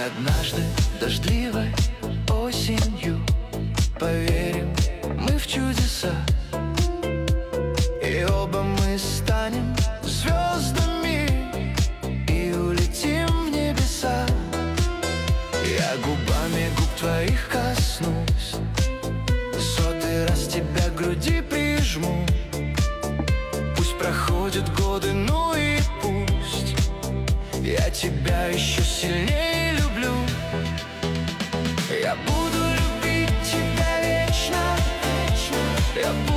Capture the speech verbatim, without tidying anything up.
однажды дождливой осенью поверим мы в чудеса, и оба мы станем звездами и улетим в небеса. Я губами губ твоих коснусь, сотый раз тебя к груди прижму. Пусть проходят годы, ну и пусть, я тебя еще сильнее люблю. Я буду любить тебя вечно, вечно. Я буду